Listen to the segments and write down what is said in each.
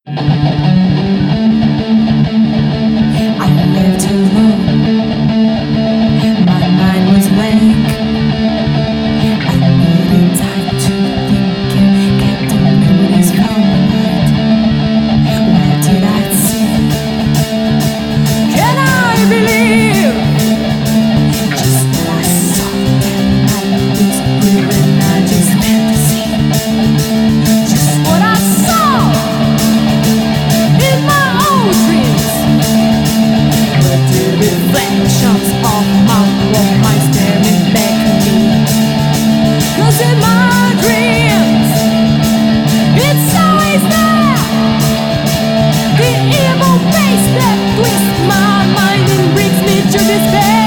I lived alone. My mind was blank. I needed time to think and get the memories from my mind. Where did I see? Can I believe? Just what I saw that night was real and not just fantasy. Just what I saw in my own dreams. But the reflections of my own mind staring back at me. 'Cause in my dreams, it's always there. The evil face that twists my mind and brings me to despair.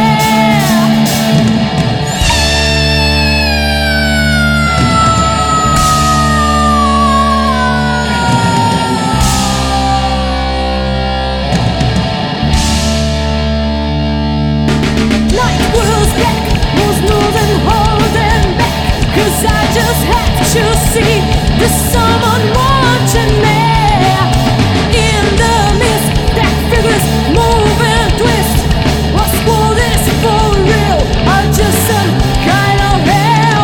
Night was black, was moving, holding back. 'Cause I just had to see there's someone watching me. In the mist, that figures move and twist. What's all this for real? Or just some kind of hell?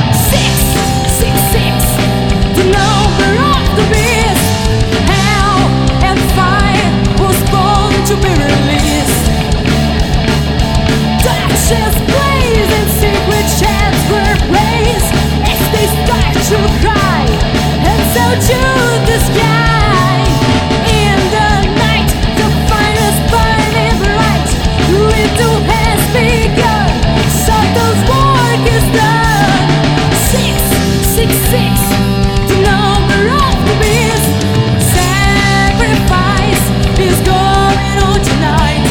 666, the number of the beast. Hell and fire was born to be released. Touches blaze and secret chants were raised as they start to cry, and so to the sky. In the night, the fire is burning bright. Ritual has begun, Satan's work is done. 666, the number of the beast. Sacrifice is going on tonight.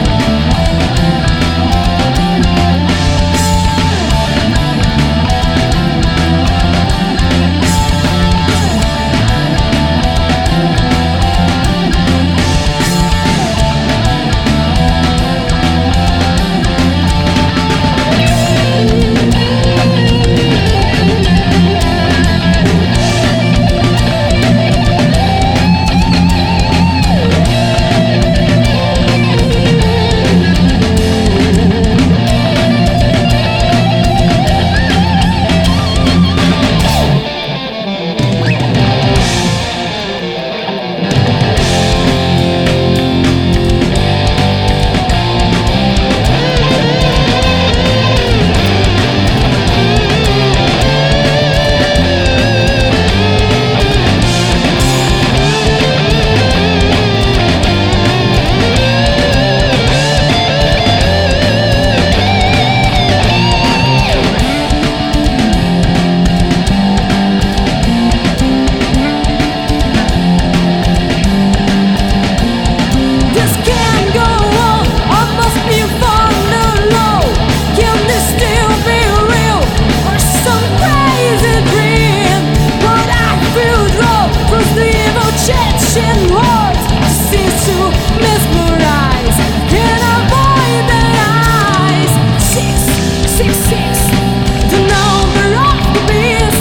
This can't go on, I must be found alone. Can this still be real, or some crazy dream? But I feel drawn through the evil Chechen words. Seems to mesmerize, can't avoid their eyes. 666, the number of the beast.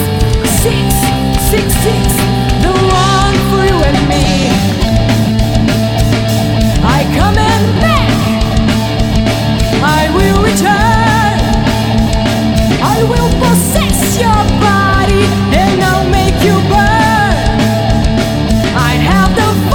666, the one for you and me. I coming back. I will return. I will possess your body and I'll make you burn. I have the